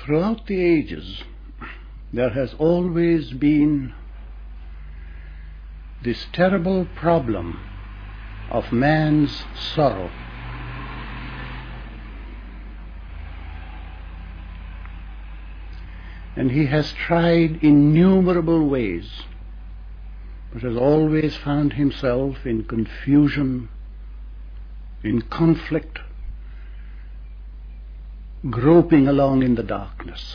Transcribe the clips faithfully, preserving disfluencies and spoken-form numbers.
throughout the ages, there has always been this terrible problem of man's sorrow. And he has tried innumerable ways, but has always found himself in confusion, in conflict, groping along in the darkness.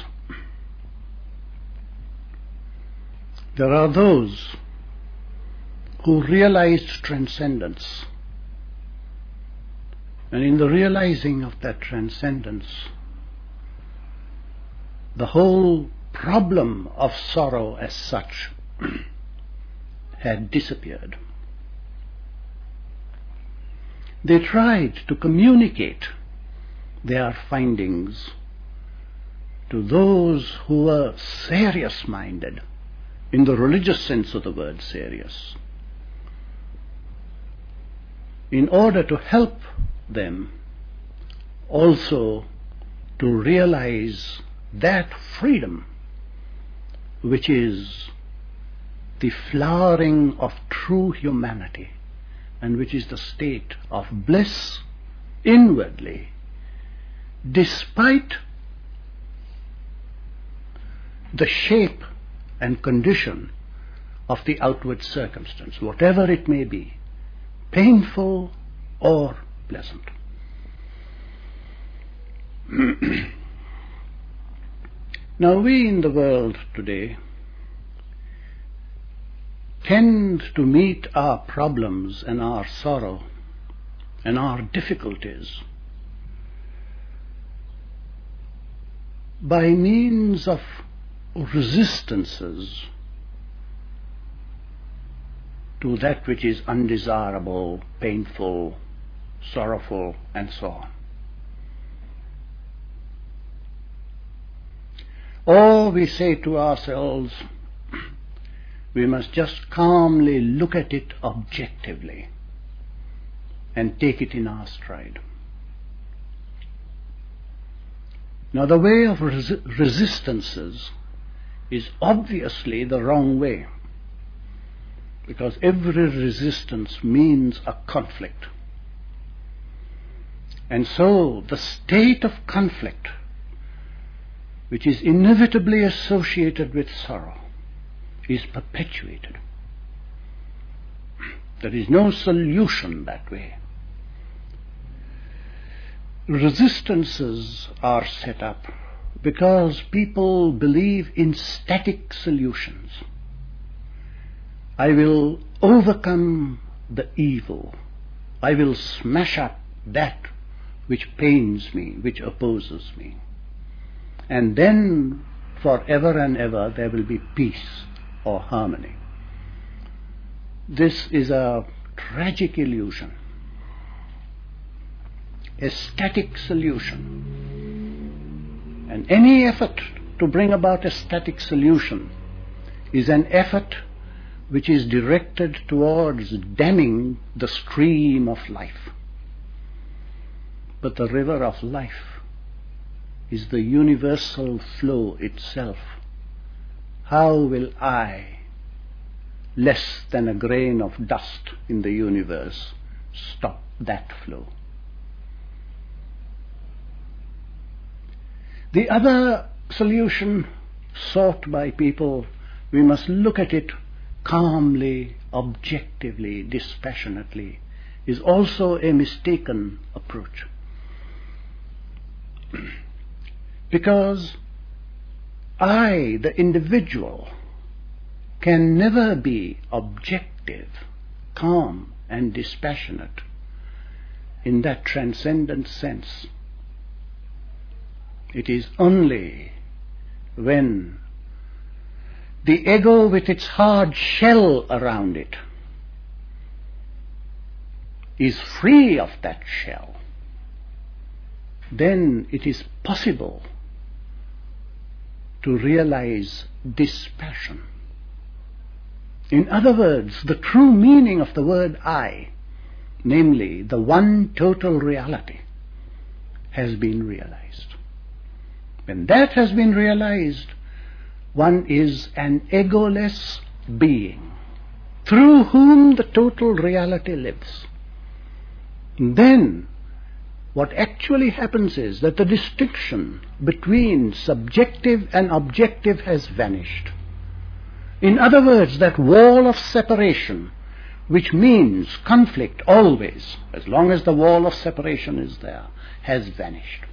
There are those who realized transcendence, and in the realizing of that transcendence, the whole problem of sorrow as such had disappeared. They tried to communicate their findings to those who were serious-minded, in the religious sense of the word serious, in order to help them also to realize that freedom which is the flowering of true humanity, and which is the state of bliss inwardly, despite the shape and condition of the outward circumstance, whatever it may be, painful or pleasant. Now, we in the world today tend to meet our problems and our sorrow and our difficulties by means of resistances to that which is undesirable, painful, sorrowful, and so on. Or we say to ourselves, we must just calmly look at it objectively and take it in our stride. Now, the way of res- resistances is obviously the wrong way, because every resistance means a conflict. And so the state of conflict, which is inevitably associated with sorrow, is perpetuated. There is no solution that way. Resistances are set up because people believe in static solutions. I will overcome the evil. I will smash up that which pains me, which opposes me. And then forever and ever there will be peace or harmony. This is a tragic illusion, a static solution. And any effort to bring about a static solution is an effort which is directed towards damming the stream of life. But the river of life is the universal flow itself. How will I, less than a grain of dust in the universe, stop that flow? The other solution sought by people, we must look at it calmly, objectively, dispassionately, is also a mistaken approach. Because I, the individual, can never be objective, calm, and dispassionate in that transcendent sense. It is only when the ego with its hard shell around it is free of that shell, then it is possible to realize dispassion. In other words, the true meaning of the word I, namely the one total reality, has been realized. When that has been realized, one is an egoless being through whom the total reality lives. Then what actually happens is that the distinction between subjective and objective has vanished. In other words, that wall of separation, which means conflict always, as long as the wall of separation is there, has vanished.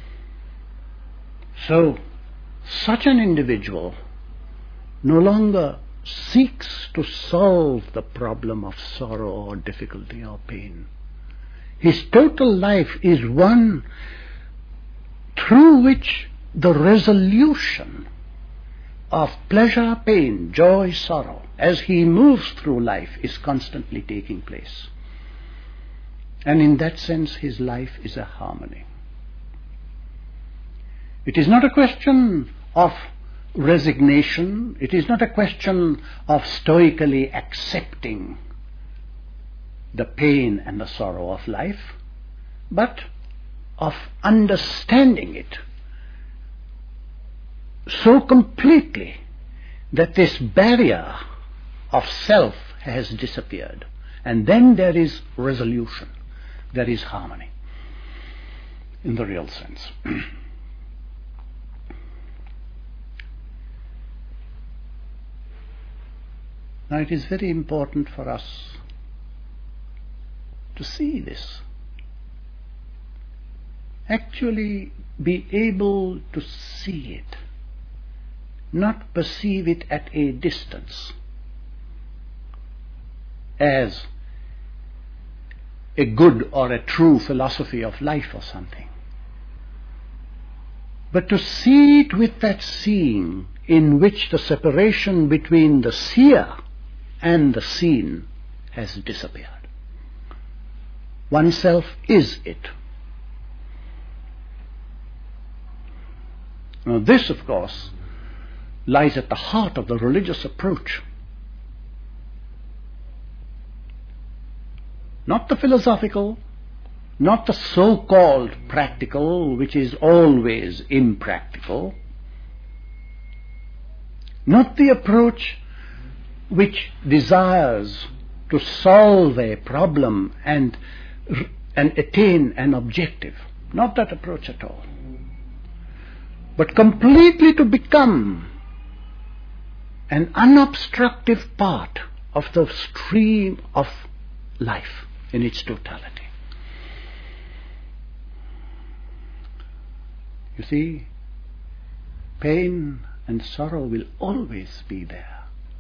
So, such an individual no longer seeks to solve the problem of sorrow or difficulty or pain. His total life is one through which the resolution of pleasure, pain, joy, sorrow, as he moves through life, is constantly taking place. And in that sense, his life is a harmony. It is not a question of resignation. It is not a question of stoically accepting the pain and the sorrow of life, but of understanding it so completely that this barrier of self has disappeared. And then there is resolution, there is harmony in the real sense. Now it is very important for us to see this, actually be able to see it, not perceive it at a distance as a good or a true philosophy of life or something, but to see it with that seeing in which the separation between the seer and the seen has disappeared. Oneself is it. Now this, of course, lies at the heart of the religious approach. Not the philosophical, not the so-called practical, which is always impractical, not the approach which desires to solve a problem and, and attain an objective. Not that approach at all. But completely to become an unobstructive part of the stream of life in its totality. You see, pain and sorrow will always be there.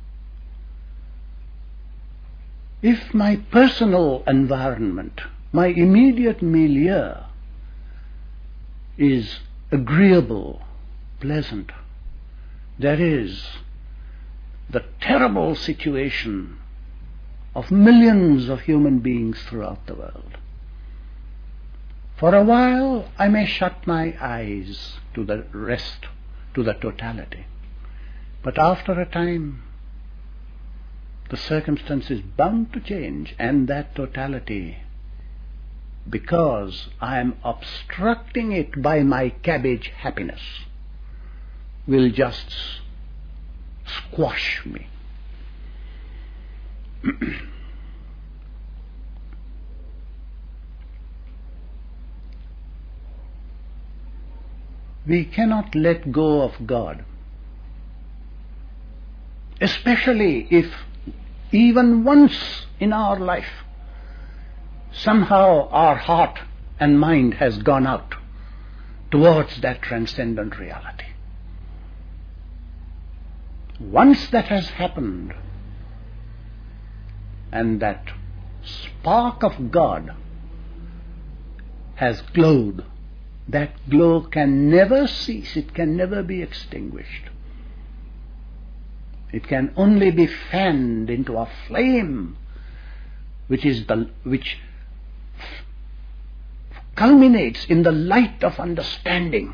If my personal environment, my immediate milieu is agreeable, pleasant, there is the terrible situation of millions of human beings throughout the world. For a while I may shut my eyes to the rest, to the totality. But after a time, the circumstance is bound to change, and that totality, because I am obstructing it by my cabbage happiness, will just squash me. We cannot let go of God, especially if even once in our life somehow our heart and mind has gone out towards that transcendent reality. Once that has happened, and that spark of God has glowed, that glow can never cease, it can never be extinguished. It can only be fanned into a flame which is the which culminates in the light of understanding,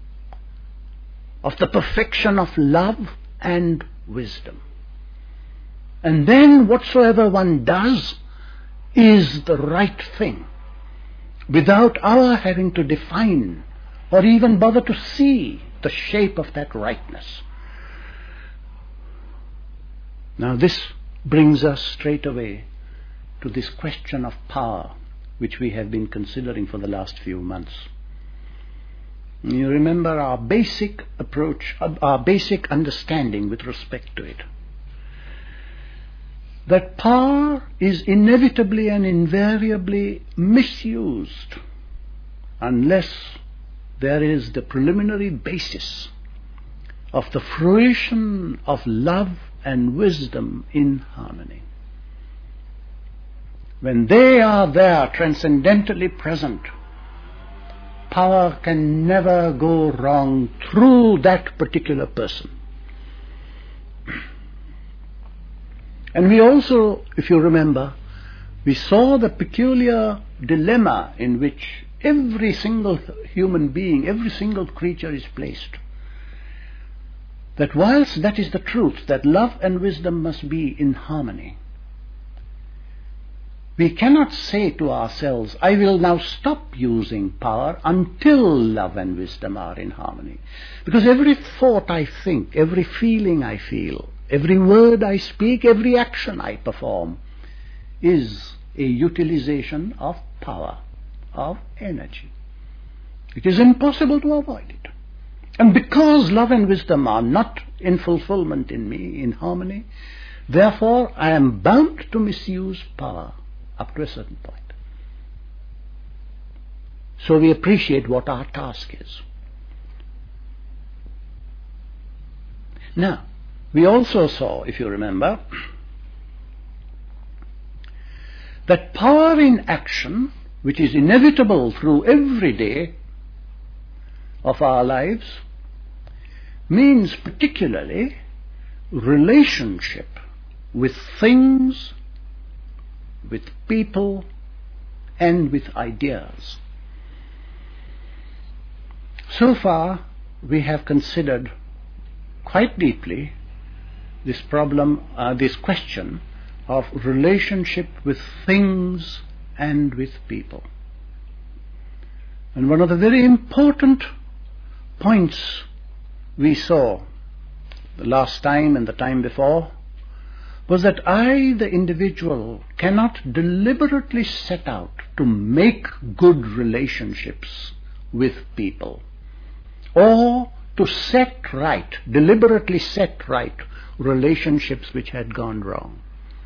of the perfection of love and wisdom. And then whatsoever one does is the right thing, without our having to define or even bother to see the shape of that rightness. Now this brings us straight away to this question of power, which we have been considering for the last few months. You remember our basic approach, our basic understanding with respect to it. That power is inevitably and invariably misused unless there is the preliminary basis of the fruition of love and wisdom in harmony. When they are there, transcendentally present, power can never go wrong through that particular person. And we also, if you remember, we saw the peculiar dilemma in which every single human being, every single creature is placed. That whilst that is the truth, that love and wisdom must be in harmony, we cannot say to ourselves, I will now stop using power until love and wisdom are in harmony. Because every thought I think, every feeling I feel, every word I speak, every action I perform is a utilization of power, of energy. It is impossible to avoid it. And because love and wisdom are not in fulfillment in me, in harmony, therefore I am bound to misuse power up to a certain point. So we appreciate what our task is. Now, we also saw, if you remember, that power in action, which is inevitable through every day of our lives, means particularly relationship with things, with people, and with ideas. So far, we have considered quite deeply this problem, uh, this question of relationship with things and with people. And one of the very important points we saw the last time and the time before was that I, the individual, cannot deliberately set out to make good relationships with people, or to set right, deliberately set right relationships which had gone wrong.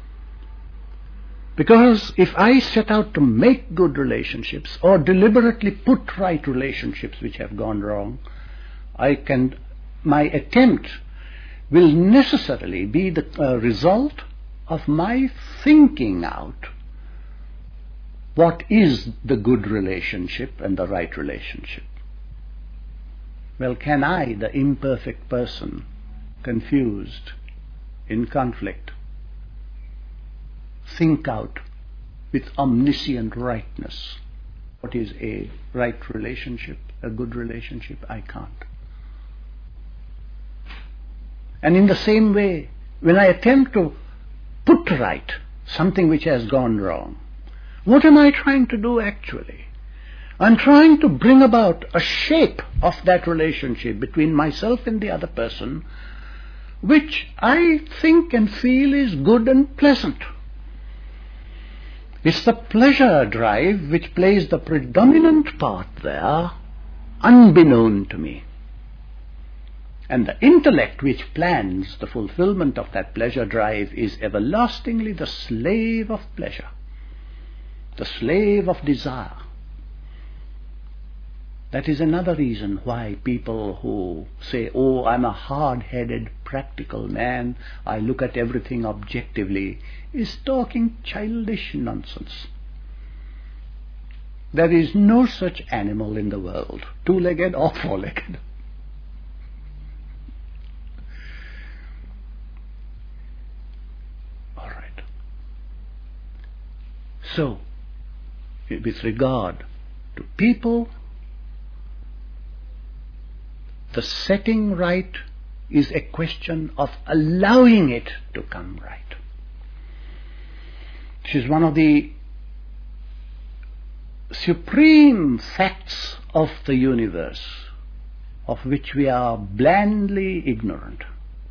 Because if I set out to make good relationships or deliberately put right relationships which have gone wrong, I can, my attempt will necessarily be the uh, result of my thinking out what is the good relationship and the right relationship. Well, can I, the imperfect person, confused, in conflict, think out with omniscient rightness what is a right relationship, a good relationship? I can't. And in the same way, when I attempt to put right something which has gone wrong, what am I trying to do actually? I'm trying to bring about a shape of that relationship between myself and the other person, which I think and feel is good and pleasant. It's the pleasure drive which plays the predominant part there, unbeknown to me. And the intellect which plans the fulfillment of that pleasure drive is everlastingly the slave of pleasure, the slave of desire. That is another reason why people who say, oh, I'm a hard-headed, practical man, I look at everything objectively, is talking childish nonsense. There is no such animal in the world, two-legged or four-legged. All right. So, with regard to people, the setting right is a question of allowing it to come right. This is one of the supreme facts of the universe, of which we are blandly ignorant.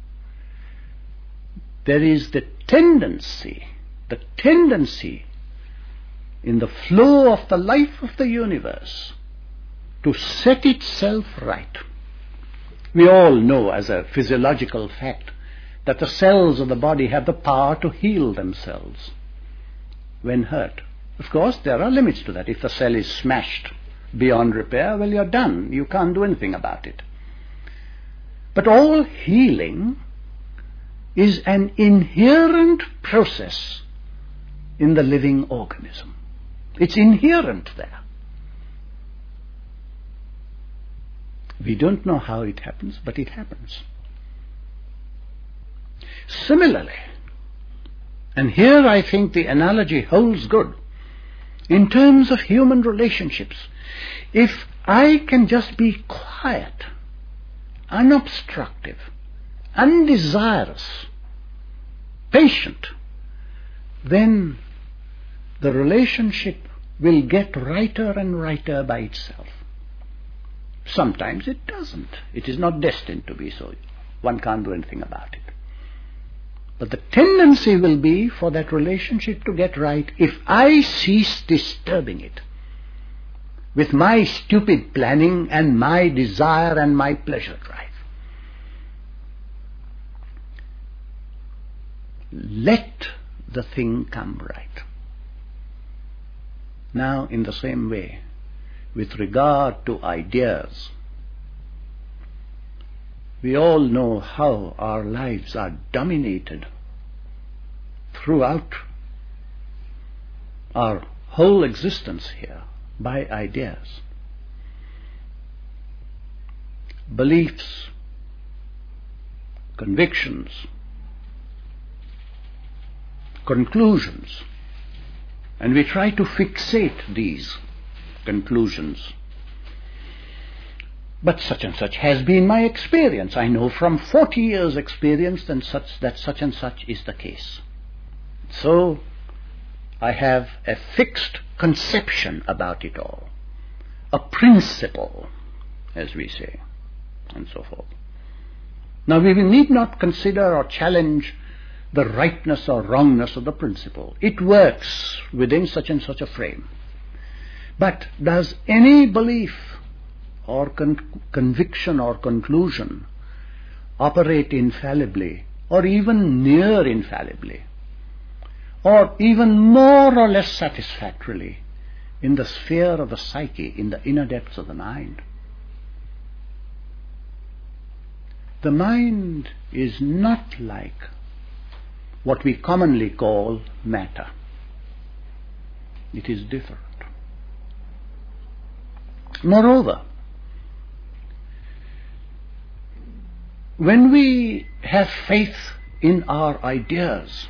There is the tendency, the tendency in the flow of the life of the universe to set itself right. We all know as a physiological fact that the cells of the body have the power to heal themselves when hurt. Of course, there are limits to that. If the cell is smashed beyond repair, well, you're done. You can't do anything about it. But all healing is an inherent process in the living organism. It's inherent there. We don't know how it happens, but it happens. Similarly, and here I think the analogy holds good, in terms of human relationships, if I can just be quiet, unobstructive, undesirous, patient, then the relationship will get righter and righter by itself. Sometimes it doesn't. It is not destined to be so. One can't do anything about it. But the tendency will be for that relationship to get right if I cease disturbing it with my stupid planning and my desire and my pleasure drive. Let the thing come right. Now, in the same way, with regard to ideas, we all know how our lives are dominated throughout our whole existence here by ideas. Beliefs, convictions, conclusions, and we try to fixate these conclusions. But such and such has been my experience. I know from forty years' experience that such, that such and such is the case. So I have a fixed conception about it all, a principle, as we say, and so forth. Now we need not consider or challenge the rightness or wrongness of the principle. It works within such and such a frame. But does any belief or con- conviction or conclusion operate infallibly, or even near infallibly, or even more or less satisfactorily in the sphere of the psyche, in the inner depths of the mind? The mind is not like what we commonly call matter. It is different. Moreover, when we have faith in our ideas,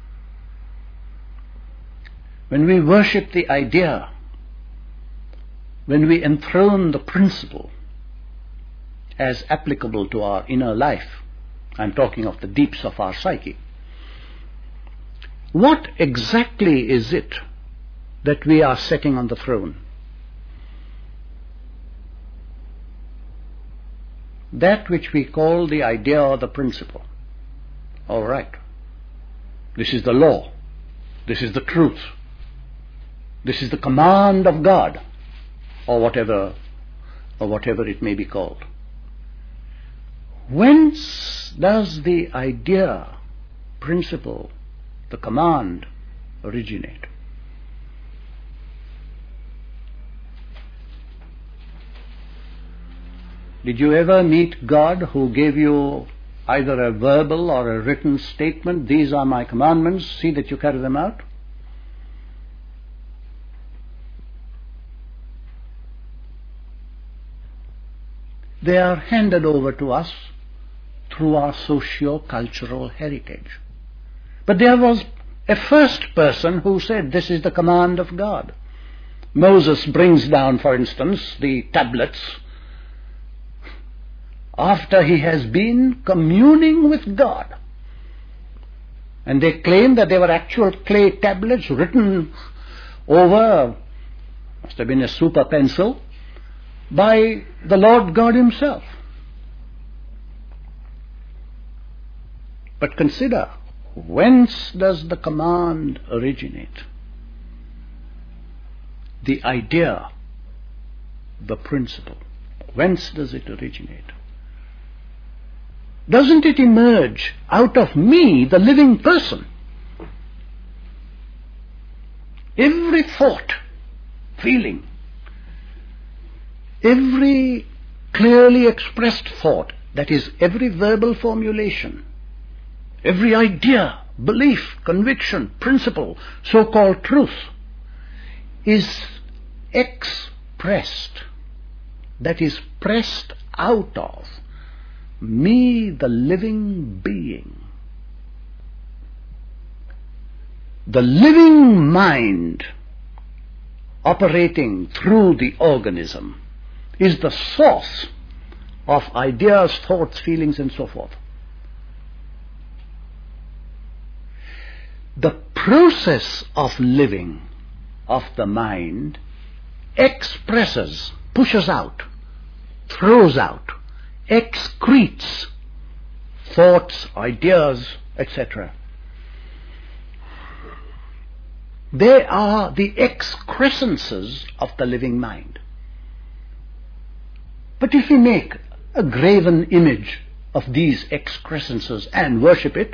when we worship the idea, when we enthrone the principle as applicable to our inner life, I'm talking of the deeps of our psyche, what exactly is it that we are setting on the throne? That which we call the idea or the principle. All right. This is the law. This is the truth. This is the command of God, or whatever, or whatever it may be called. Whence does the idea, principle, the command originate? Did you ever meet God who gave you either a verbal or a written statement, these are my commandments, see that you carry them out? They are handed over to us through our socio-cultural heritage. But there was a first person who said, this is the command of God. Moses brings down, for instance, the tablets after he has been communing with God. And they claim that they were actual clay tablets written over Must have been a super pencil by the Lord God himself. But consider, whence does the command originate? The idea, the principle. Whence does it originate? Doesn't it emerge out of me, the living person? Every thought, feeling, every clearly expressed thought, that is, every verbal formulation, every idea, belief, conviction, principle, so-called truth, is expressed, that is, pressed out of me, the living being. The living mind operating through the organism is the source of ideas, thoughts, feelings, and so forth. The process of living of the mind expresses, pushes out, throws out, excretes thoughts, ideas, et cetera. They are the excrescences of the living mind. But if we make a graven image of these excrescences and worship it,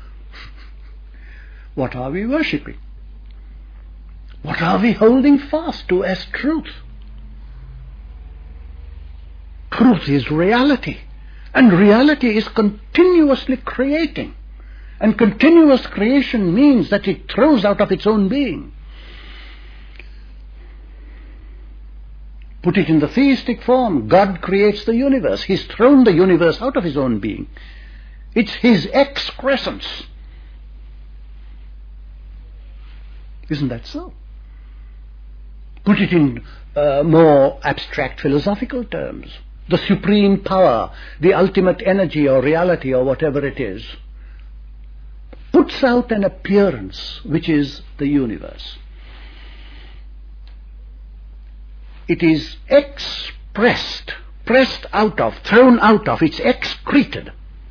what are we worshipping? What are we holding fast to as truth? Truth is reality, and reality is continuously creating. And continuous creation means that it throws out of its own being. Put it in the theistic form, God creates the universe. He's thrown the universe out of his own being. It's his excrescence. Isn't that so? Put it in uh, more abstract philosophical terms. The supreme power, the ultimate energy or reality or whatever it is, puts out an appearance which is the universe. It is expressed, pressed out of, thrown out of, it's excreted.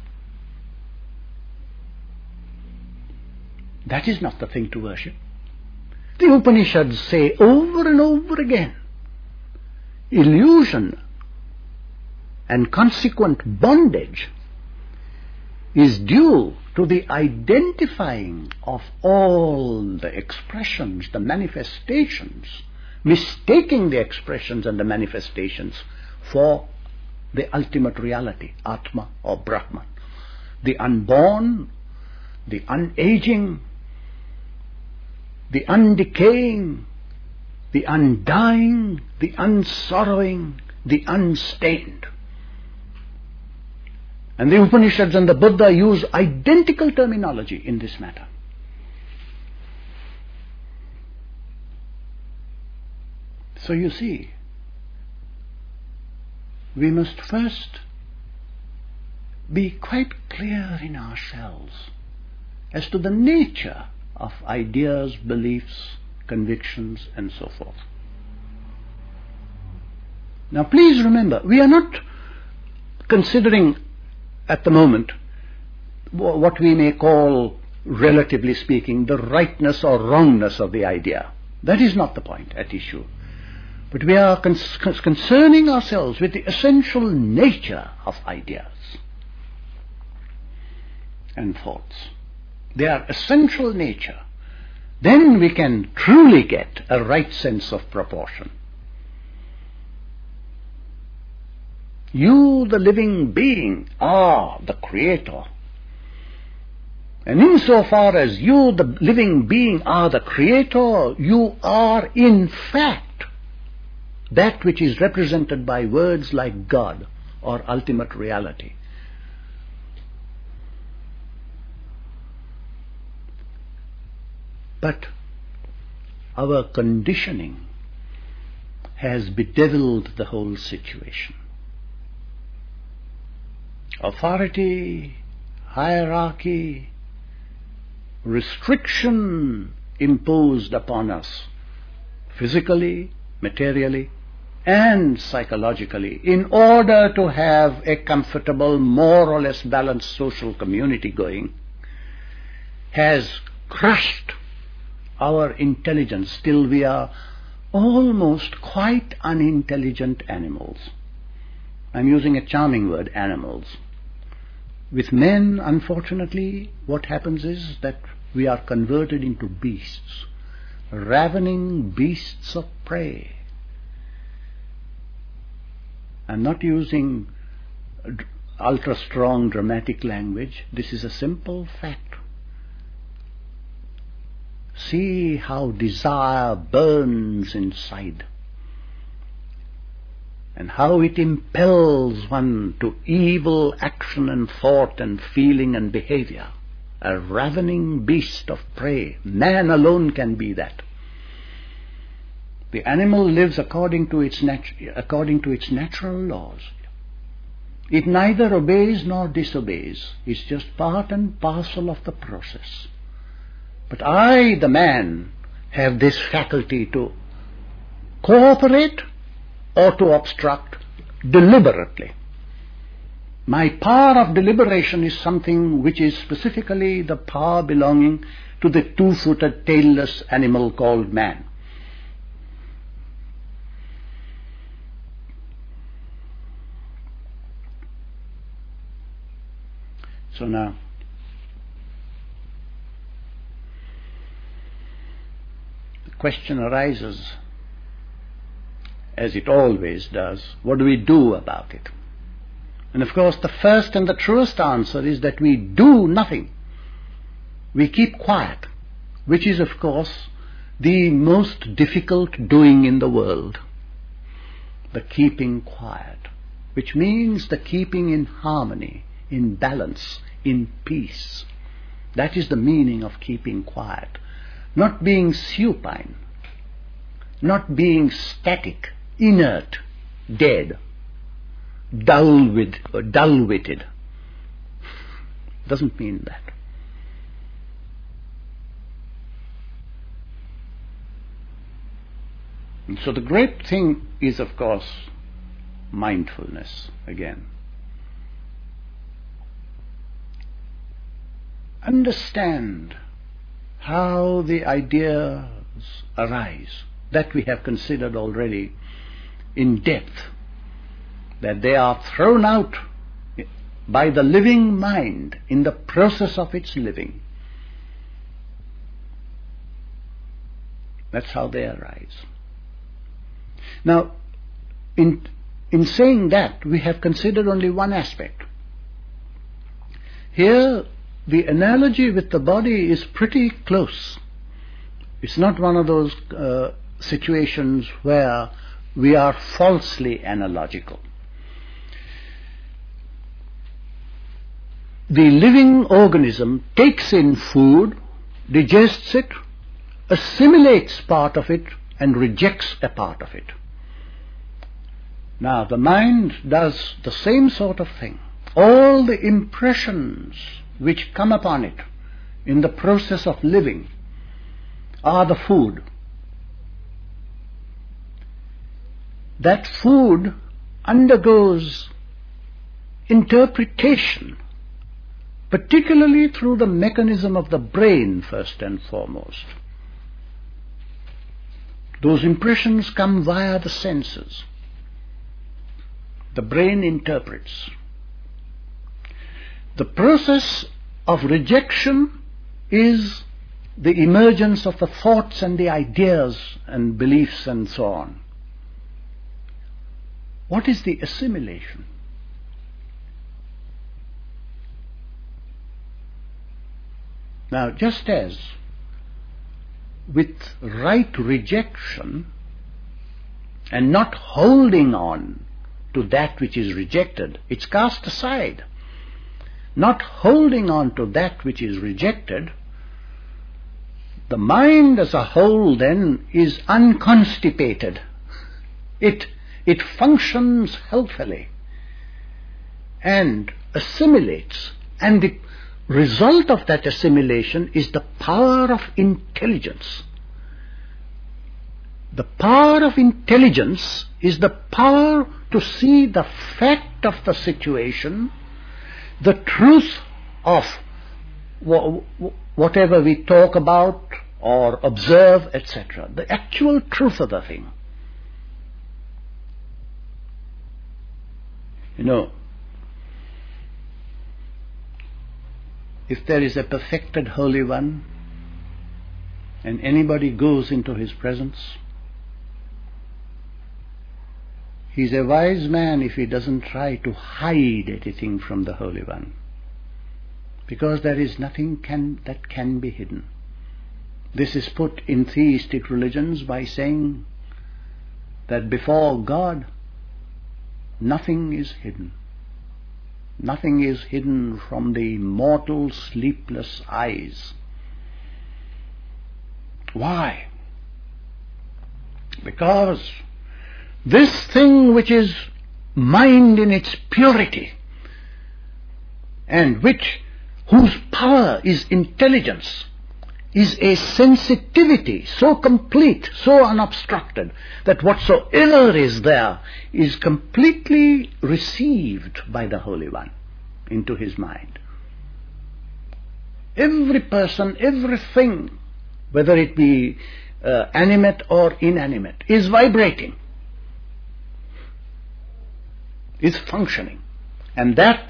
That is not the thing to worship. The Upanishads say over and over again, illusion and consequent bondage is due to the identifying of all the expressions, the manifestations, mistaking the expressions and the manifestations for the ultimate reality, Atma or Brahman. The unborn, the unaging, the undecaying, the undying, the unsorrowing, the unstained. And the Upanishads and the Buddha use identical terminology in this matter. So you see, we must first be quite clear in ourselves as to the nature of ideas, beliefs, convictions, and so forth. Now please remember, we are not considering at the moment what we may call, relatively speaking, the rightness or wrongness of the idea. That is not the point at issue. But we are con- concerning ourselves with the essential nature of ideas and thoughts. Their essential nature. Then we can truly get a right sense of proportion. You, the living being, are the creator. And insofar as you, the living being, are the creator, you are in fact that which is represented by words like God or ultimate reality. But our conditioning has bedeviled the whole situation. Authority, hierarchy, restriction imposed upon us physically, materially and psychologically, in order to have a comfortable, more or less balanced social community going, has crushed our intelligence till we are almost quite unintelligent animals. I'm using a charming word, animals. With men, unfortunately, what happens is that we are converted into beasts, ravening beasts of prey. I'm not using ultra-strong dramatic language. This is a simple fact. See how desire burns inside, and how it impels one to evil action and thought and feeling and behavior. A ravening beast of prey. Man alone can be that. The animal lives according to its nat- according to its natural laws. It neither obeys nor disobeys. It's just part and parcel of the process. But I, the man, have this faculty to cooperate or to obstruct deliberately. My power of deliberation is something which is specifically the power belonging to the two-footed, tailless animal called man. So now, the question arises, as it always does, what do we do about it? And of course the first and the truest answer is that we do nothing. We keep quiet, which is of course the most difficult doing in the world. The keeping quiet, which means the keeping in harmony, in balance, in peace. That is the meaning of keeping quiet. Not being supine, not being static, inert, dead, dull-witted, or dull-witted. Doesn't mean that. And so the great thing is, of course, mindfulness again. Understand how the ideas arise, that we have considered already in depth, that they are thrown out by the living mind in the process of its living. That's how they arise. Now, in, in saying that, we have considered only one aspect. Here, the analogy with the body is pretty close. It's not one of those uh, situations where we are falsely analogical. The living organism takes in food, digests it, assimilates part of it, and rejects a part of it. Now, the mind does the same sort of thing. All the impressions which come upon it in the process of living are the food. That food undergoes interpretation, particularly through the mechanism of the brain first and foremost. Those impressions come via the senses. The brain interprets. The process of rejection is the emergence of the thoughts and the ideas and beliefs and so on. What is the assimilation? Now, just as with right rejection and not holding on to that which is rejected, it's cast aside. Not holding on to that which is rejected, the mind as a whole then is unconstipated. It, it functions healthily and assimilates, and the result of that assimilation is the power of intelligence. The power of intelligence is the power to see the fact of the situation, the truth of whatever we talk about or observe, et cetera. The actual truth of the thing. You know, if there is a perfected Holy One and anybody goes into his presence, he's a wise man if he doesn't try to hide anything from the Holy One, because there is nothing can, that can be hidden. This is put in theistic religions by saying that before God nothing is hidden. Nothing is hidden from the mortal sleepless eyes. Why? Because this thing which is mind in its purity, and which whose power is intelligence, is a sensitivity so complete, so unobstructed, that whatsoever is there is completely received by the Holy One into his mind. Every person, everything, whether it be uh, animate or inanimate, is vibrating, is functioning. And that,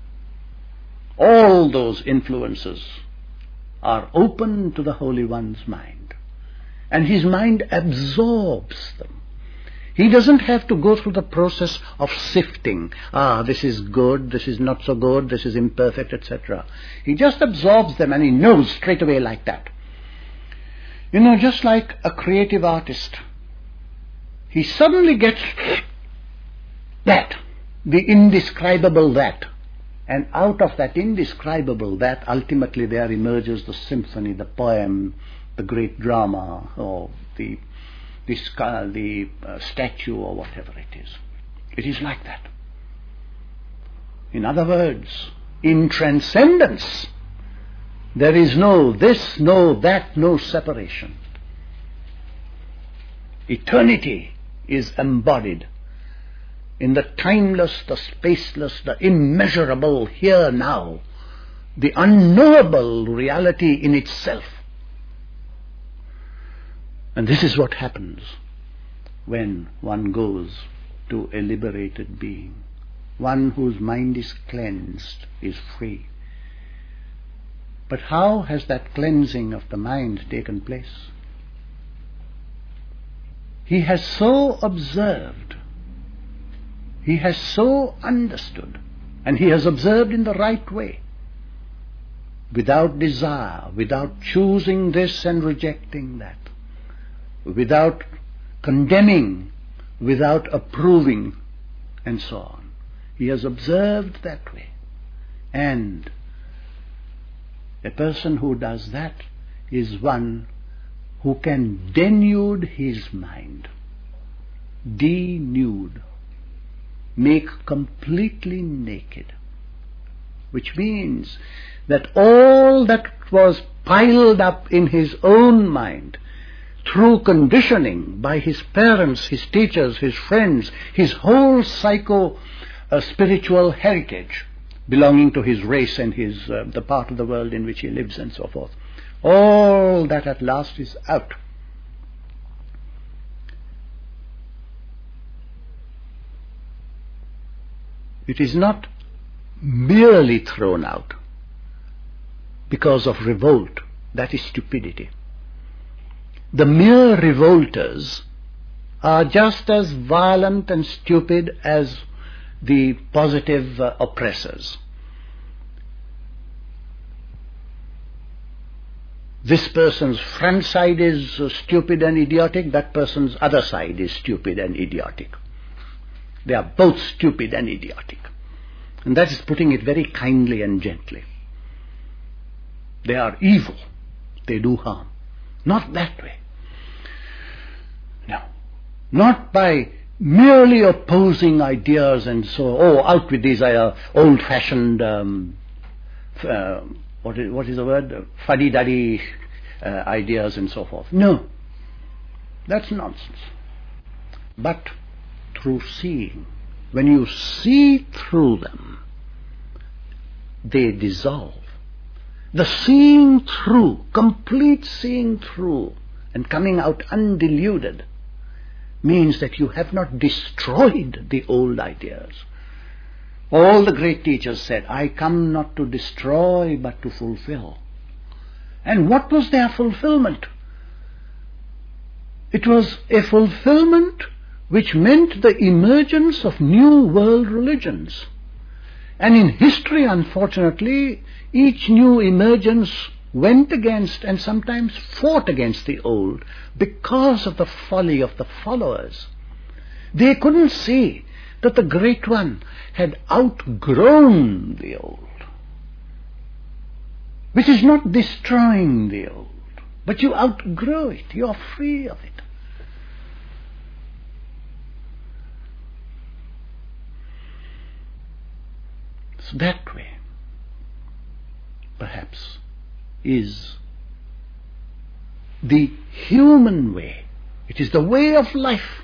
all those influences are open to the Holy One's mind. And his mind absorbs them. He doesn't have to go through the process of sifting. Ah, this is good, this is not so good, this is imperfect, et cetera. He just absorbs them and he knows straight away like that. You know, just like a creative artist, he suddenly gets that, the indescribable that. And out of that indescribable that, ultimately there emerges the symphony, the poem, the great drama, or the the, sky, the uh, statue, or whatever it is. It is like that. In other words, in transcendence, there is no this, no that, no separation. Eternity is embodied in the timeless, the spaceless, the immeasurable here now, the unknowable reality in itself. And this is what happens when one goes to a liberated being. One whose mind is cleansed, is free. But how has that cleansing of the mind taken place? He has so observed, he has so understood, and he has observed in the right way, without desire, without choosing this and rejecting that, without condemning, without approving, and so on. He has observed that way. And a person who does that is one who can denude his mind, denude, make completely naked, which means that all that was piled up in his own mind through conditioning by his parents, his teachers, his friends, his whole psycho uh, spiritual heritage belonging to his race and his uh, the part of the world in which he lives and so forth, all that at last is out. It is not merely thrown out because of revolt. That is stupidity. The mere revolters are just as violent and stupid as the positive uh, oppressors. This person's front side is uh, stupid and idiotic, that person's other side is stupid and idiotic. They are both stupid and idiotic. And that is putting it very kindly and gently. They are evil. They do harm. Not that way. No. Not by merely opposing ideas and so, oh, out with these uh, old-fashioned, um, uh, what, is, what is the word? Fuddy-duddy uh, ideas and so forth. No. That's nonsense. But through seeing, when you see through them, they dissolve. The seeing through, complete seeing through, and coming out undeluded, means that you have not destroyed the old ideas. All the great teachers said, I come not to destroy but to fulfill. And what was their fulfillment? It was a fulfillment which meant the emergence of new world religions. And in history, unfortunately, each new emergence went against and sometimes fought against the old because of the folly of the followers. They couldn't see that the Great One had outgrown the old, which is not destroying the old, but you outgrow it, you are free of it. So that way, perhaps, is the human way. It is the way of life.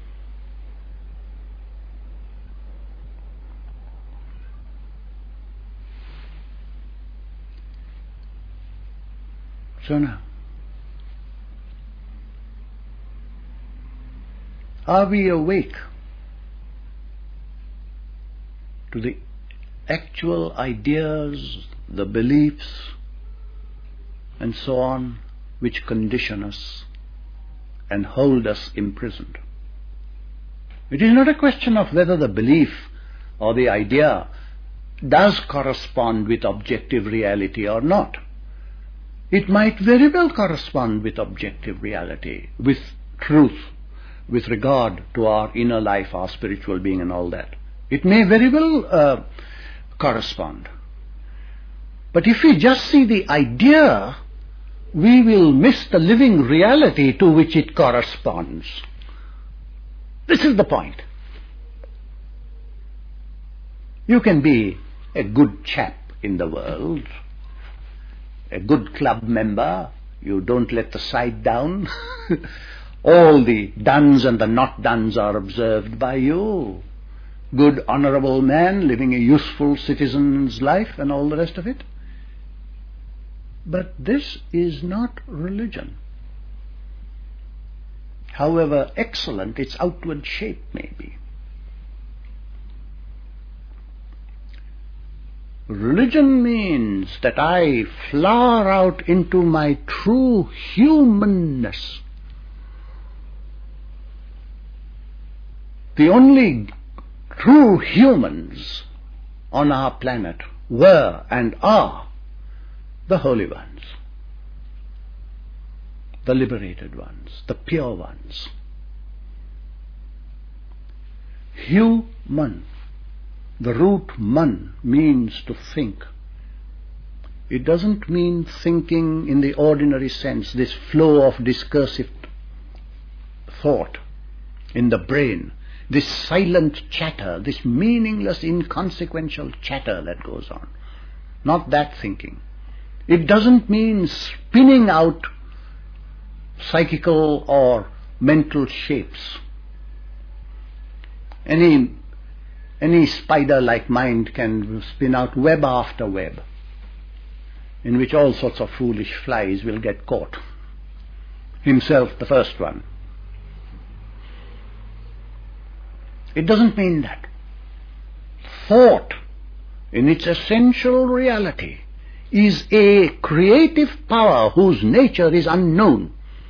So now, are we awake to the actual ideas, the beliefs, and so on, which condition us and hold us imprisoned? It is not a question of whether the belief or the idea does correspond with objective reality or not. It might very well correspond with objective reality, with truth, with regard to our inner life, our spiritual being and all that. It may very well uh, correspond. But if we just see the idea, we will miss the living reality to which it corresponds. This is the point. You can be a good chap in the world, a good club member, you don't let the side down. All the dones and the not dones are observed by you. Good, honourable man, living a useful citizen's life and all the rest of it. But this is not religion. However excellent its outward shape may be. Religion means that I flower out into my true humanness. The only true humans on our planet were and are the holy ones, the liberated ones, the pure ones. Human. The root man means to think. It doesn't mean thinking in the ordinary sense, this flow of discursive thought in the brain, this silent chatter, this meaningless, inconsequential chatter that goes on. Not that thinking. It doesn't mean spinning out psychical or mental shapes. Any Any spider-like mind can spin out web after web, in which all sorts of foolish flies will get caught. Himself the first one. It doesn't mean that. Thought, in its essential reality, is a creative power whose nature is unknown.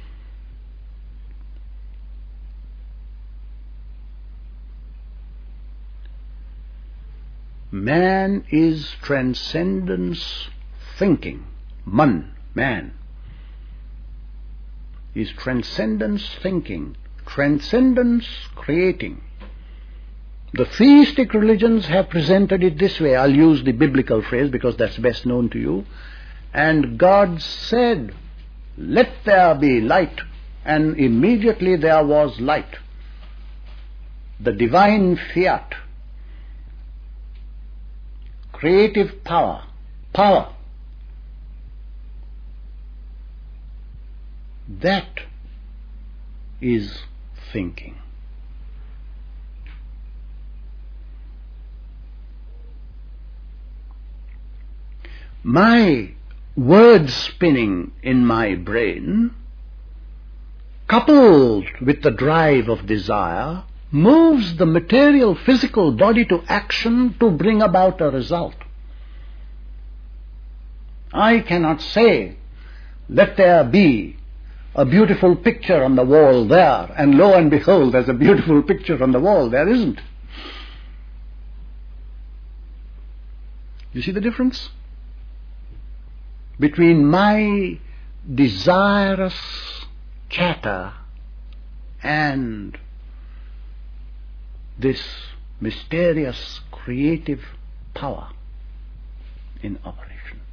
Man is transcendence thinking. Man, man, is transcendence thinking, transcendence creating. The theistic religions have presented it this way. I'll use the biblical phrase because that's best known to you. And God said, "Let there be light," and immediately there was light. The divine fiat, creative power, power, that is thinking. My word spinning in my brain, coupled with the drive of desire, moves the material physical body to action to bring about a result. I cannot say, let there be a beautiful picture on the wall there, and lo and behold, there's a beautiful picture on the wall. There isn't. You see the difference between my desirous chatter and this mysterious creative power in operation.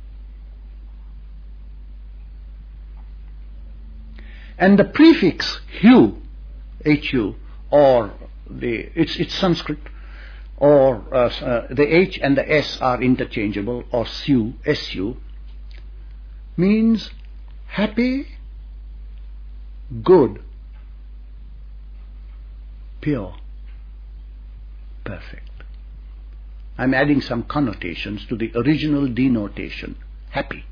And the prefix hu, hu, or the it's it's Sanskrit, or uh, uh, the h and the s are interchangeable, or su, su, means happy, good, pure, perfect. I'm adding some connotations to the original denotation, happy.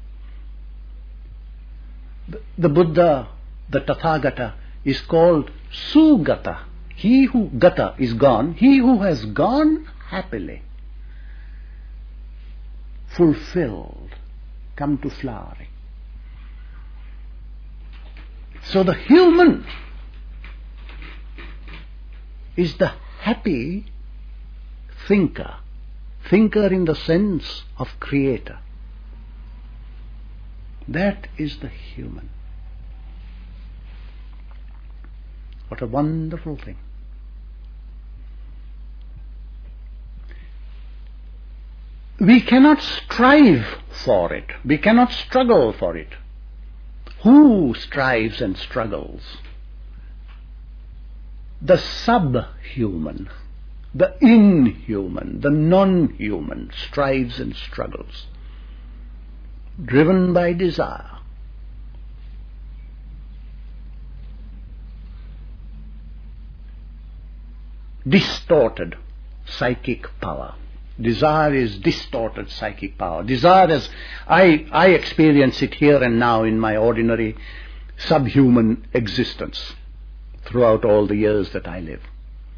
The, the Buddha, the Tathagata, is called Sugata. He who, Gata is gone, he who has gone happily, fulfilled, come to flowering. So the human is the happy thinker, thinker in the sense of creator. That is the human. What a wonderful thing. We cannot strive for it. We cannot struggle for it. Who strives and struggles? The subhuman, the inhuman, the non-human strives and struggles, driven by desire. Distorted psychic power. Desire is distorted psychic power. Desire, as I, I experience it here and now in my ordinary subhuman existence throughout all the years that I live.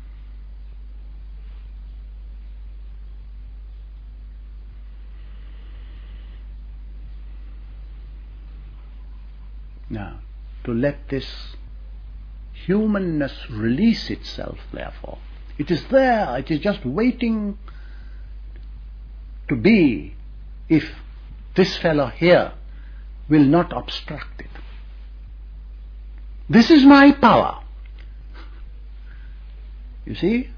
Now, to let this humanness release itself, therefore, it is there, it is just waiting to be, if this fellow here will not obstruct it. This is my power. You see?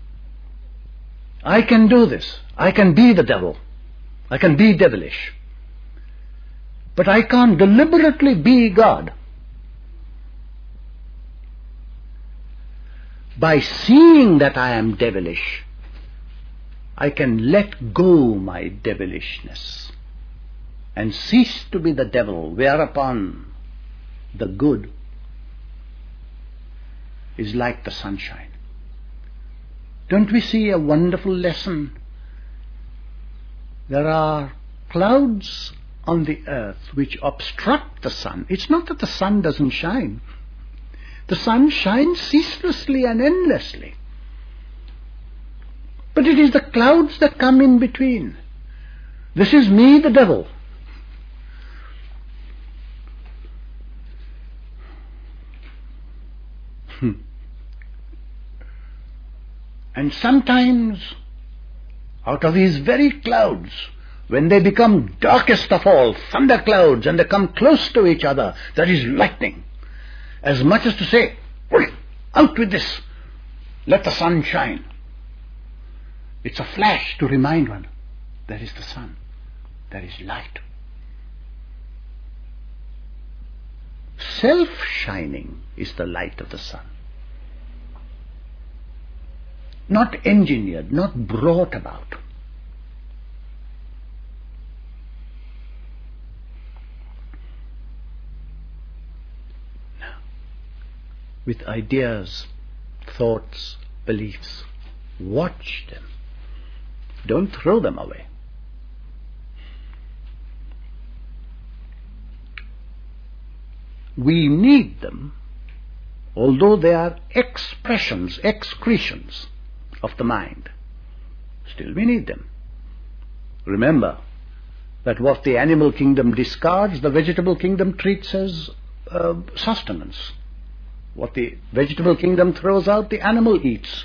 I can do this. I can be the devil. I can be devilish. But I can't deliberately be God. By seeing that I am devilish, I can let go my devilishness and cease to be the devil, whereupon the good is like the sunshine. Don't we see a wonderful lesson? There are clouds on the earth which obstruct the sun. It's not that the sun doesn't shine. The sun shines ceaselessly and endlessly. But it is the clouds that come in between. This is me, the devil. Hmm. And sometimes, out of these very clouds, when they become darkest of all, thunder clouds, and they come close to each other, there is lightning. As much as to say, out with this, let the sun shine. It's a flash to remind one, there is the sun, there is light. Self-shining is the light of the sun. Not engineered, not brought about. with ideas, thoughts, beliefs. Watch them. Don't throw them away. We need them, although they are expressions, excretions of the mind. Still we need them. Remember that what the animal kingdom discards, the vegetable kingdom treats as uh, sustenance. What the vegetable kingdom throws out, the animal eats.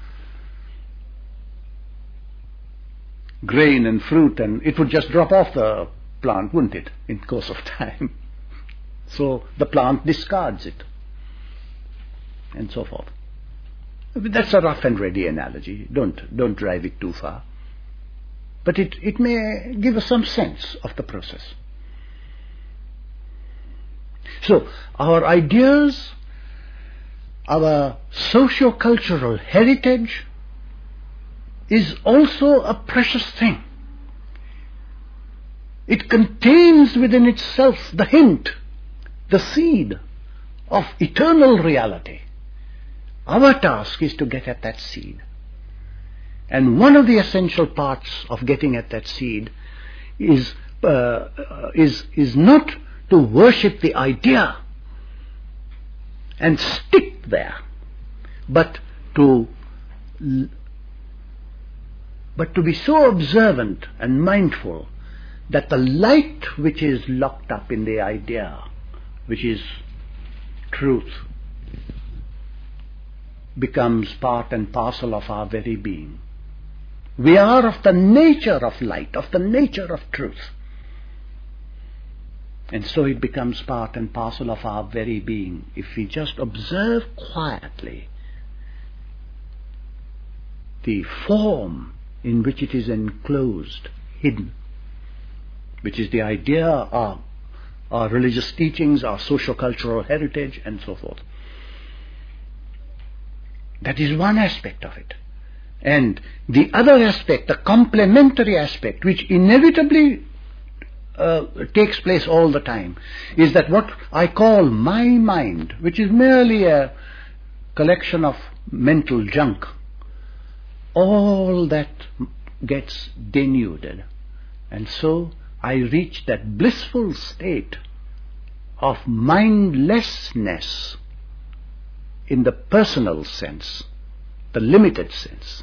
Grain and fruit, and it would just drop off the plant, wouldn't it, in course of time? So the plant discards it, and so forth. That's a rough and ready analogy. Don't, don't drive it too far. But it, it may give us some sense of the process. So, our ideas, our socio-cultural heritage is also a precious thing. It contains within itself the hint, the seed of eternal reality. Our task is to get at that seed. And one of the essential parts of getting at that seed is, uh, is, is not to worship the idea and stick there, but to, but to be so observant and mindful that the light which is locked up in the idea, which is truth, becomes part and parcel of our very being. We are of the nature of light, of the nature of truth. And so it becomes part and parcel of our very being if we just observe quietly the form in which it is enclosed, hidden, which is the idea, our, our religious teachings, our socio-cultural heritage, and so forth. That is one aspect of it. And the other aspect, the complementary aspect, which inevitably uh, takes place all the time, is that what I call my mind, which is merely a collection of mental junk, all that gets denuded. And so I reach that blissful state of mindlessness in the personal sense, the limited sense.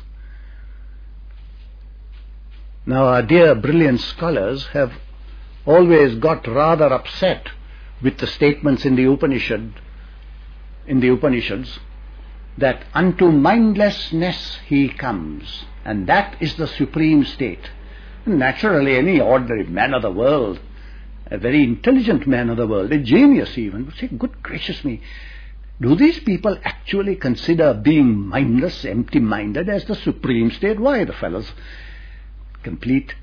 Now our dear brilliant scholars have always got rather upset with the statements in the Upanishad, in the Upanishads, that unto mindlessness he comes, and that is the supreme state. Naturally, any ordinary man of the world, a very intelligent man of the world, a genius even, would say, good gracious me, do these people actually consider being mindless, empty-minded as the supreme state? Why, the fellows complete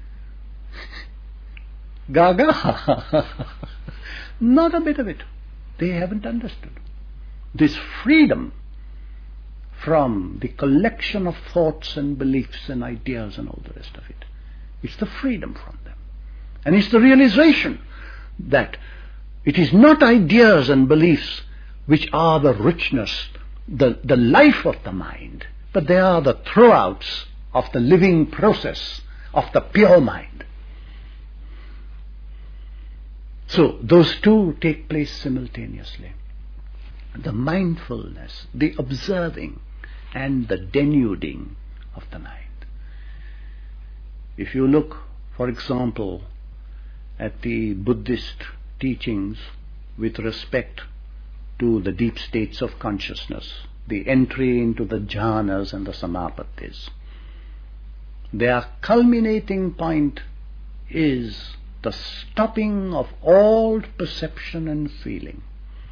gaga. Not a bit of it. They haven't understood. This freedom from the collection of thoughts and beliefs and ideas and all the rest of it. It's the freedom from them. And it's the realization that it is not ideas and beliefs which are the richness, the, the life of the mind, but they are the throwouts of the living process of the pure mind. So those two take place simultaneously. The mindfulness, the observing, and the denuding of the mind. If you look, for example, at the Buddhist teachings with respect to the deep states of consciousness, the entry into the jhanas and the samapattis, their culminating point is the stopping of all perception and feeling.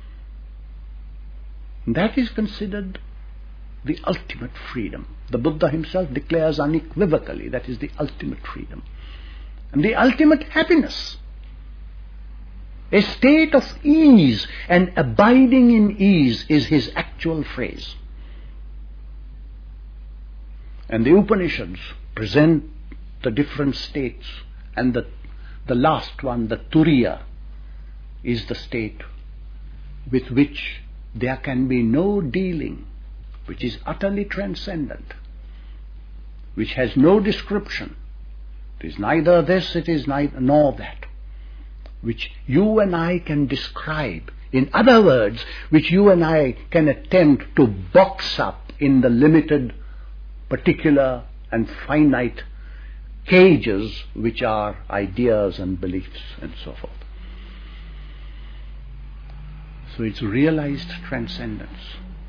That is considered the ultimate freedom. The Buddha himself declares unequivocally that is the ultimate freedom. And the ultimate happiness. A state of ease and abiding in ease is his actual phrase. And the Upanishads present the different states, and the, the last one, the Turiya, is the state with which there can be no dealing which is utterly transcendent, which has no description. It is neither this, it is neither nor that, which you and I can describe. In other words, which you and I can attempt to box up in the limited, particular and finite cages which are ideas and beliefs and so forth. So it's realized transcendence.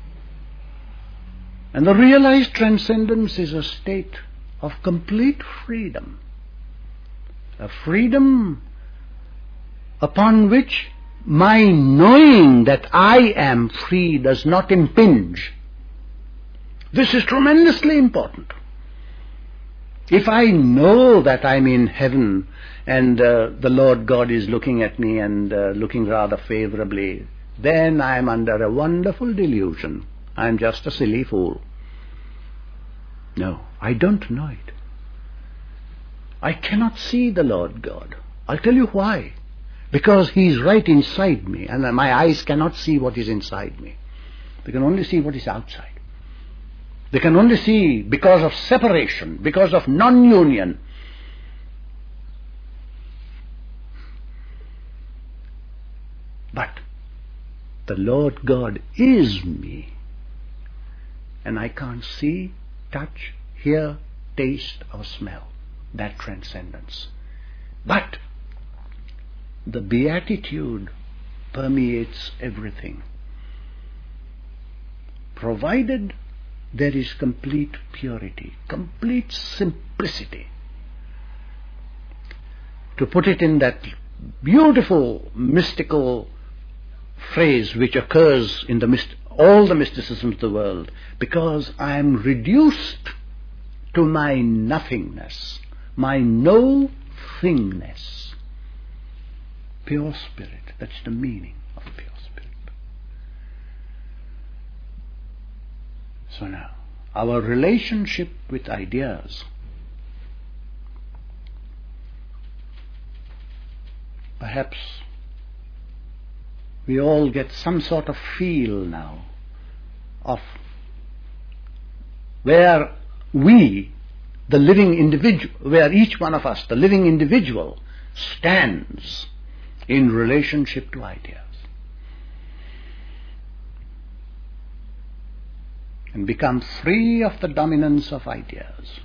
And the realized transcendence is a state of complete freedom. A freedom upon which my knowing that I am free does not impinge. This is tremendously important. If I know that I'm in heaven and uh, the Lord God is looking at me and uh, looking rather favorably, then I'm under a wonderful delusion. I'm just a silly fool. No, I don't know it. I cannot see the Lord God. I'll tell you why. Because He is right inside me, and my eyes cannot see what is inside me. They can only see what is outside. They can only see because of separation, because of non-union. But the Lord God is me, and I can't see, touch, hear, taste or smell that transcendence. But the beatitude permeates everything, provided there is complete purity, complete simplicity. To put it in that beautiful mystical phrase which occurs in the myst- all the mysticisms of the world, because I am reduced to my nothingness, my no-thingness. Pure spirit, that's the meaning of pure spirit. So now, our relationship with ideas, perhaps we all get some sort of feel now of where we, the living individual, where each one of us, the living individual, stands in relationship to ideas. And become free of the dominance of ideas.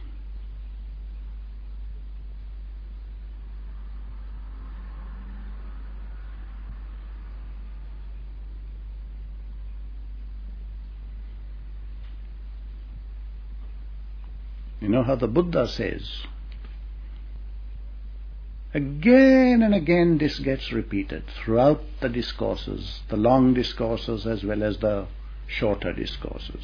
You know how the Buddha says, again and again this gets repeated throughout the discourses, the long discourses as well as the shorter discourses.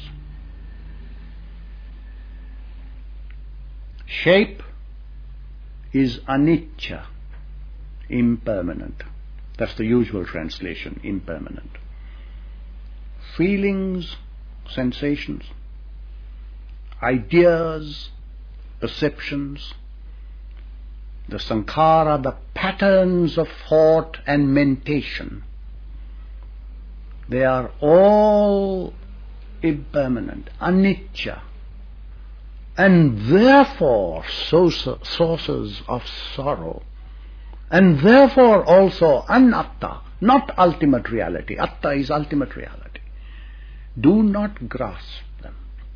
Shape is anicca, impermanent. That's the usual translation, impermanent. Feelings, sensations, ideas, perceptions, the sankhara, the patterns of thought and mentation, they are all impermanent, anicca, and therefore sources of sorrow, and therefore also anatta, not ultimate reality. Atta is ultimate reality. Do not grasp them.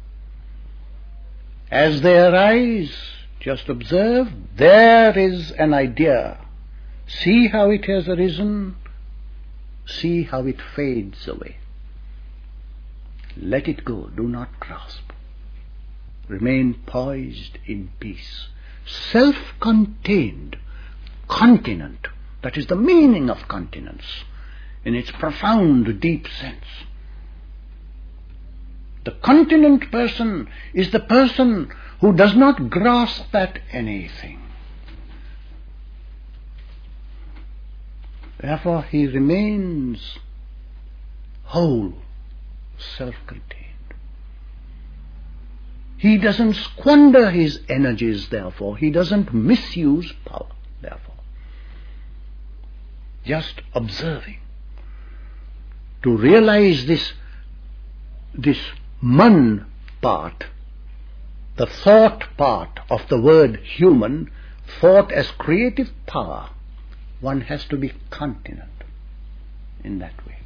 As they arise, just observe, there is an idea. See how it has arisen, see how it fades away. Let it go, do not grasp. Remain poised in peace. Self-contained, continent. That is the meaning of continence in its profound, deep sense. The continent person is the person who does not grasp at anything. Therefore he remains whole, self-contained. He doesn't squander his energies, therefore. He doesn't misuse power, therefore. Just observing. to realize this, this man part, the thought part of the word human, thought as creative power, one has to be continent in that way.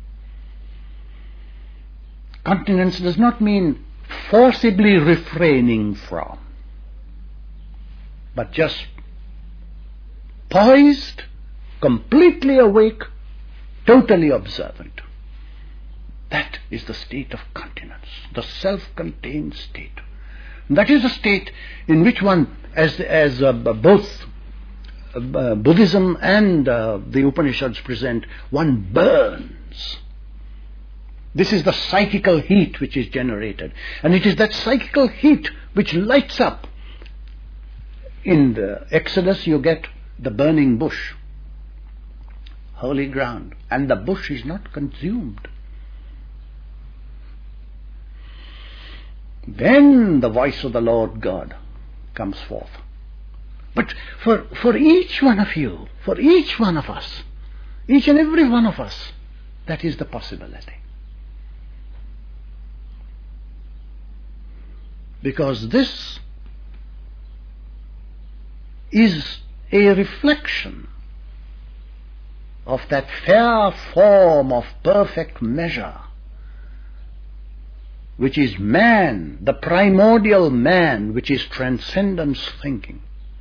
Continence does not mean forcibly refraining from, but just poised, completely awake, totally observant. That is the state of continence, the self-contained state. That is the state in which one, as, as uh, both uh, Buddhism and uh, the Upanishads present, one burns. This is the psychical heat which is generated. And it is that psychical heat which lights up. In the Exodus you get the burning bush, holy ground, and the bush is not consumed. Then the voice of the Lord God comes forth. But for, for each one of you, for each one of us, each and every one of us, that is the possibility. Because this is a reflection of that fair form of perfect measure, which is man, the primordial man, which is transcendence thinking.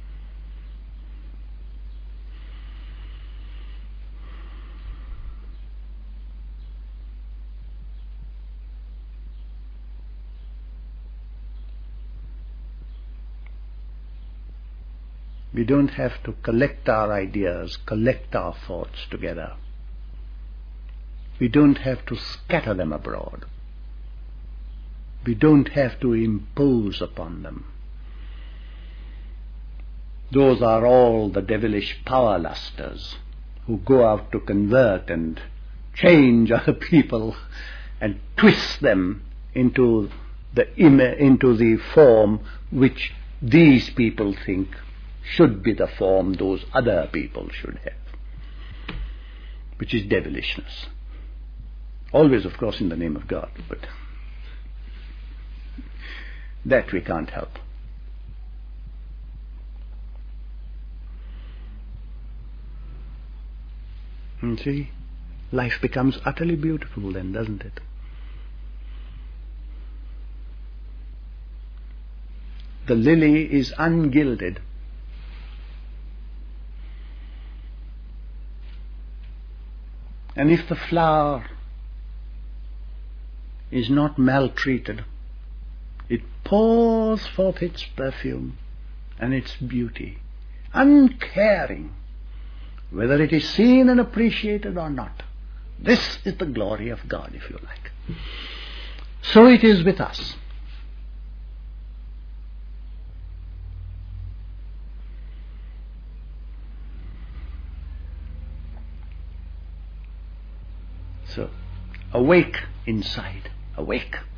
We don't have to collect our ideas, collect our thoughts together. We don't have to scatter them abroad. We don't have to impose upon them. Those are all the devilish power lusters who go out to convert and change other people and twist them into the ima- into the form which these people think should be the form those other people should have, which is devilishness. Always, of course, in the name of God, but that we can't help. And see, life becomes utterly beautiful then, doesn't it? The lily is ungilded. And if the flower is not maltreated, it pours forth its perfume and its beauty, uncaring whether it is seen and appreciated or not. This is the glory of God, if you like. So it is with us. So, awake inside, awake.